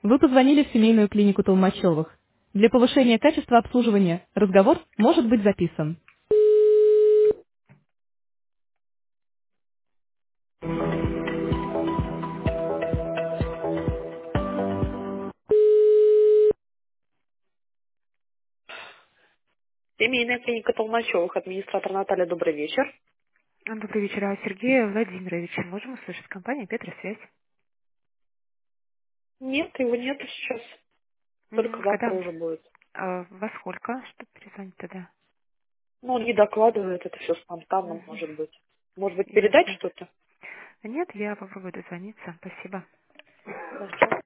Вы позвонили в семейную клинику Толмачевых. Для повышения качества обслуживания разговор может быть записан. Семейная клиника Толмачевых, администратор Наталья, добрый вечер. Добрый вечер, Сергея Владимировича. Можем услышать компанию Петросвязь? Нет, его нету сейчас. Только завтра Когда? уже будет. Во сколько? Что перезвонить тогда? Ну, он не докладывает, это все спонтанно Мгм. может быть. Может быть, передать Ясно. что-то? Нет, я попробую дозвониться. Спасибо. Хорошо.